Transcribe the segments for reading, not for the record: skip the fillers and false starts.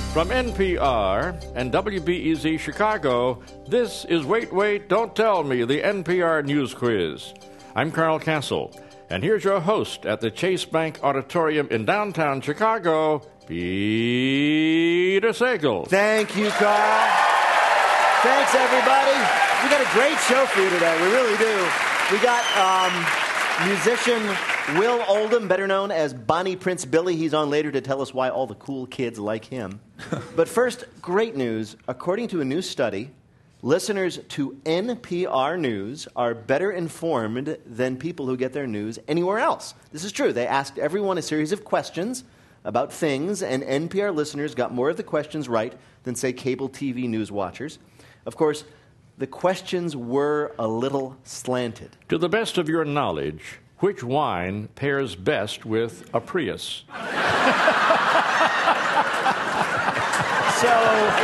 From NPR and WBEZ Chicago, this is Wait, Wait, Don't Tell Me, the NPR News Quiz. I'm Carl Castle, and here's your host at the Chase Bank Auditorium in downtown Chicago, Peter Sagal. Thank you, Carl. Thanks, everybody. We got a great show for you today. We really do. We got musician Will Oldham, better known as Bonnie Prince Billy. He's on later to tell us why all the cool kids like him. But first, great news. According to a new study, listeners to NPR News are better informed than people who get their news anywhere else. This is true. They asked everyone a series of questions about things, and NPR listeners got more of the questions right than, say, cable TV news watchers. Of course, the questions were a little slanted. To the best of your knowledge, which wine pairs best with a Prius? So,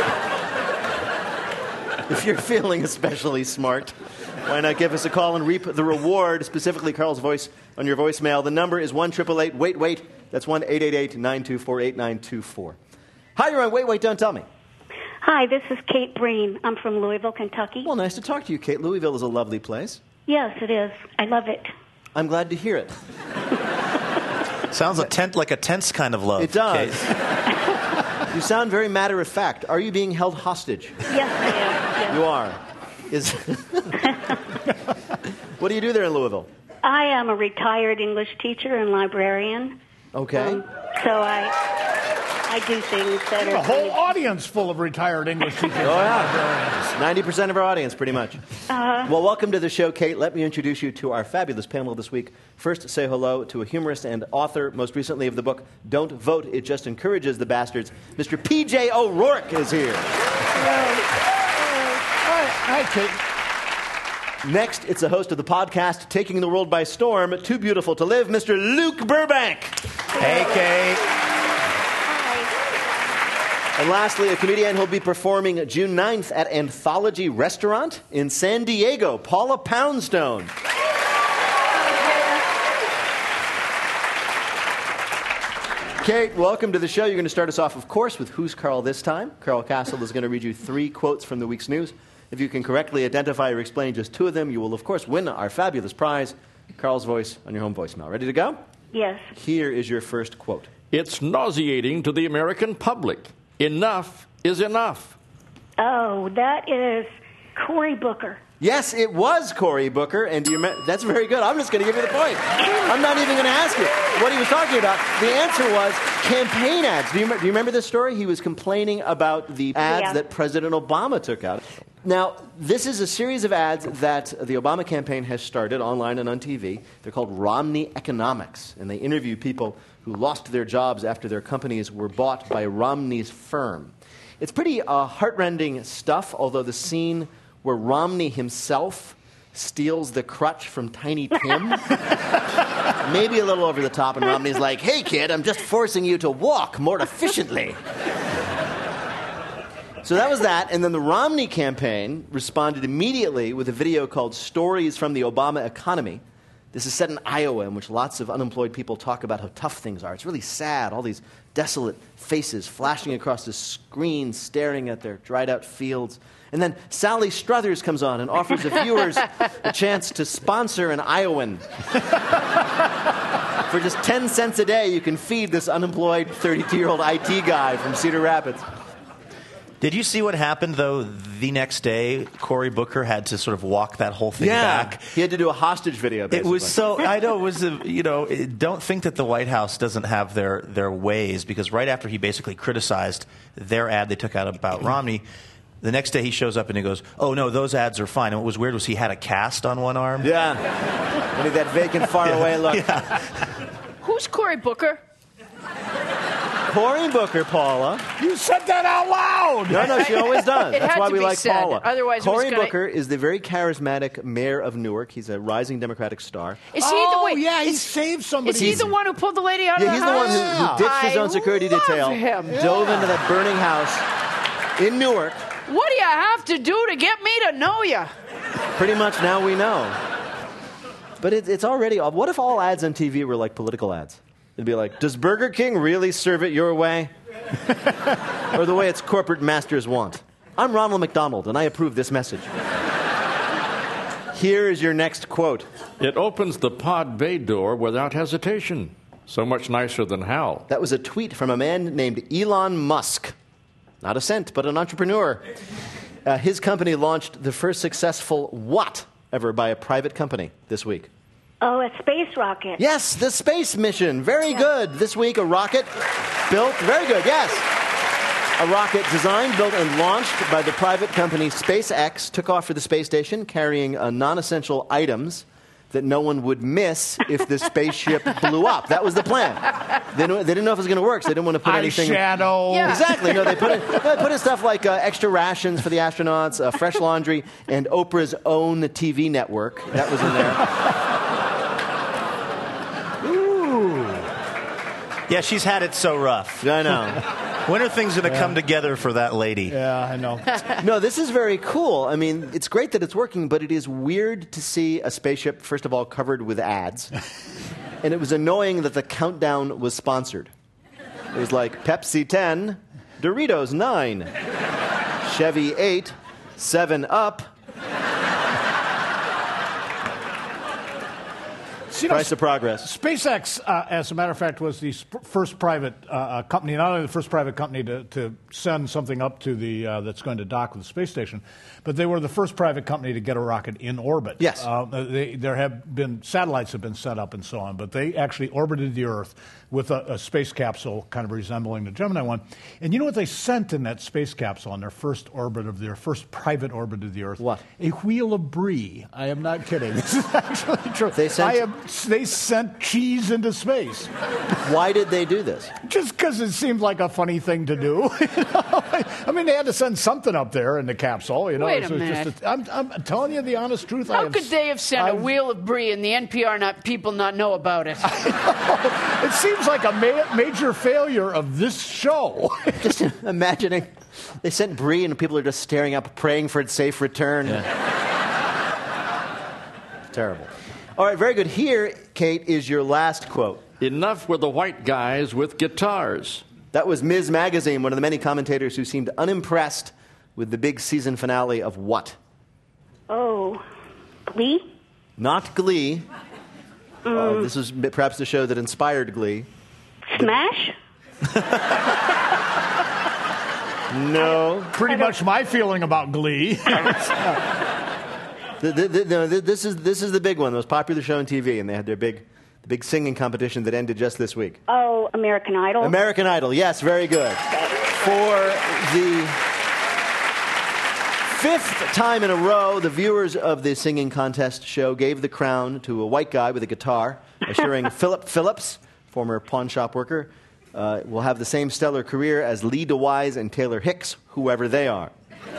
if you're feeling especially smart, why not give us a call and reap the reward, specifically Carl's voice on your voicemail. The number is 1-888-WAIT-WAIT. That's 1-888-924-8924. Hi, you're on Wait, Wait, Don't Tell Me. Hi, this is Kate Breen. I'm from Louisville, Kentucky. Well, nice to talk to you, Kate. Louisville is a lovely place. Yes, it is. I love it. I'm glad to hear it. Sounds like a tense kind of love. It does. Kate. You sound very matter-of-fact. Are you being held hostage? Yes, I am. Yes. You are. What do you do there in Louisville? I am a retired English teacher and librarian. Okay. So I do things that are... A whole audience full of retired English teachers. Oh, yeah. 90% of our audience, pretty much. Well, welcome to the show, Kate. Let me introduce you to our fabulous panel this week. First, say hello to a humorist and author, most recently of the book, Don't Vote, It Just Encourages the Bastards. Mr. P.J. O'Rourke is here. Hi, Kate. Next, it's the host of the podcast, Taking the World by Storm, Too Beautiful to Live, Mr. Luke Burbank. Hey, Kate. And lastly, a comedian who'll be performing June 9th at Anthology Restaurant in San Diego, Paula Poundstone. Kate, welcome to the show. You're going to start us off, of course, with Who's Carl this time. Carl Castle is going to read you 3 quotes from the week's news. If you can correctly identify or explain just 2 of them, you will, of course, win our fabulous prize, Carl's voice on your home voicemail. Ready to go? Yes. Here is your first quote. It's nauseating to the American public. Enough is enough. Oh, that is Cory Booker. Yes, it was Cory Booker, and do you that's very good. I'm just going to give you the point. I'm not even going to ask you what he was talking about. The answer was campaign ads. Do you remember this story? He was complaining about the ads that President Obama took out. Now, this is a series of ads that the Obama campaign has started online and on TV. They're called Romney Economics, and they interview people who lost their jobs after their companies were bought by Romney's firm. It's pretty heartrending stuff, although the scene where Romney himself steals the crutch from Tiny Tim, maybe a little over the top, and Romney's like, "Hey, kid, I'm just forcing you to walk more efficiently." So that was that, and then the Romney campaign responded immediately with a video called Stories from the Obama Economy. This is set in Iowa, in which lots of unemployed people talk about how tough things are. It's really sad, all these desolate faces flashing across the screen, staring at their dried-out fields. And then Sally Struthers comes on and offers the viewers a chance to sponsor an Iowan. For just 10 cents a day, you can feed this unemployed 32-year-old IT guy from Cedar Rapids. Did you see what happened, though, the next day? Cory Booker had to sort of walk that whole thing back. He had to do a hostage video, basically. It was so, I know, it was, don't think that the White House doesn't have their ways, because right after he basically criticized their ad they took out about Romney, the next day he shows up and he goes, "Oh, no, those ads are fine." And what was weird was he had a cast on one arm. Yeah. And he had that vacant, faraway look. Yeah. Who's Cory Booker? Cory Booker, Paula. You said that out loud. No, she always does. It That's had why to we be like said. Paula. Otherwise, Cory Booker is the very charismatic mayor of Newark. He's a rising Democratic star. Is he the way? He saved somebody. Is he the one who pulled the lady out of the He's house? the one who ditched his own security detail, him. dove into that burning house in Newark. What do you have to do to get me to know you? Pretty much now we know. But it's already... What if all ads on TV were like political ads? It'd be like, does Burger King really serve it your way? or the way its corporate masters want. I'm Ronald McDonald, and I approve this message. Here is your next quote. It opens the pod bay door without hesitation. So much nicer than Hal. That was a tweet from a man named Elon Musk. Not a cent, but an entrepreneur. His company launched the first successful what ever by a private company this week. Oh, a space rocket. Yes, the space mission. Very good. This week, a rocket built. Very good, yes. A rocket designed, built, and launched by the private company SpaceX took off for the space station carrying non-essential items that no one would miss if the spaceship blew up. That was the plan. They didn't know if it was going to work, so they didn't want to put anything... Eyeshadow. Yeah. Exactly. No, they put in stuff like extra rations for the astronauts, fresh laundry, and Oprah's own TV network. That was in there. Yeah, she's had it so rough. I know. When are things going to come together for that lady? Yeah, I know. No, this is very cool. I mean, it's great that it's working, but it is weird to see a spaceship, first of all, covered with ads. And it was annoying that the countdown was sponsored. It was like Pepsi 10, Doritos 9, Chevy 8, 7 Up. Price of progress. SpaceX, as a matter of fact, was the first private company, not only the first private company to send something up to the that's going to dock with the space station, but they were the first private company to get a rocket in orbit. Yes. There have been satellites have been set up and so on, but they actually orbited the Earth with a space capsule kind of resembling the Gemini one. And you know what they sent in that space capsule on their first first private orbit of the Earth? What? A wheel of brie. I am not kidding. This is actually true. They sent cheese into space. Why did they do this? Just because it seemed like a funny thing to do. You know? I mean, they had to send something up there in the capsule. You know, Wait a minute. I'm telling you the honest truth. How could they have sent a wheel of brie and the NPR people not know about it? It seems like a major failure of this show. Just imagining they sent brie and people are just staring up, praying for its safe return. Yeah. Terrible. All right, very good. Here, Kate, is your last quote. Enough with the white guys with guitars. That was Ms. Magazine, one of the many commentators who seemed unimpressed with the big season finale of what? Oh, Glee? Not Glee. This was perhaps the show that inspired Glee. Smash? No. Pretty much my feeling about Glee. This is the big one, the most popular show on TV, and they had their big singing competition that ended just this week. Oh, American Idol? American Idol, yes, very good. For the fifth time in a row, the viewers of the singing contest show gave the crown to a white guy with a guitar, assuring Philip Phillips, former pawn shop worker, will have the same stellar career as Lee DeWise and Taylor Hicks, whoever they are.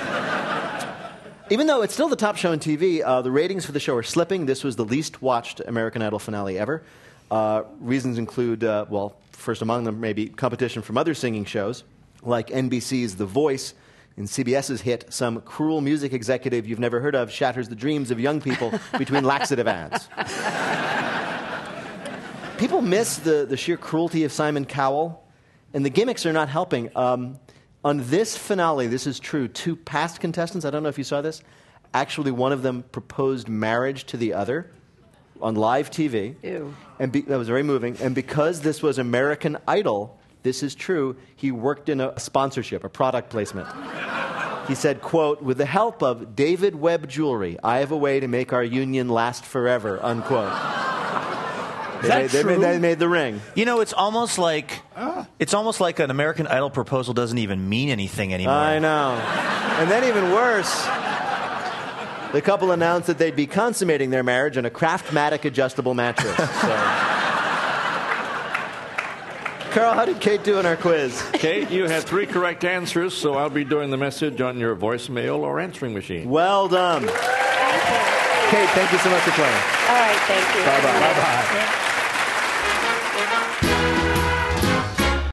Even though it's still the top show on TV, the ratings for the show are slipping. This was the least watched American Idol finale ever. Reasons include, first among them, maybe competition from other singing shows, like NBC's The Voice and CBS's hit, some cruel music executive you've never heard of shatters the dreams of young people between laxative ads. People miss the sheer cruelty of Simon Cowell, and the gimmicks are not helping. On this finale, this is true, two past contestants, I don't know if you saw this, actually one of them proposed marriage to the other on live TV. Ew. And that was very moving. And because this was American Idol, this is true, he worked in a sponsorship, a product placement. He said, quote, "With the help of David Webb Jewelry, I have a way to make our union last forever," unquote. They made the ring. You know, it's almost like an American Idol proposal doesn't even mean anything anymore. I know. And then even worse, the couple announced that they'd be consummating their marriage on a Craftmatic adjustable mattress. So. Carl, how did Kate do in our quiz? Kate, you had 3 correct answers, so I'll be doing the message on your voicemail or answering machine. Well done. Kate, thank you so much for playing. All right, thank you. Bye-bye. Bye-bye.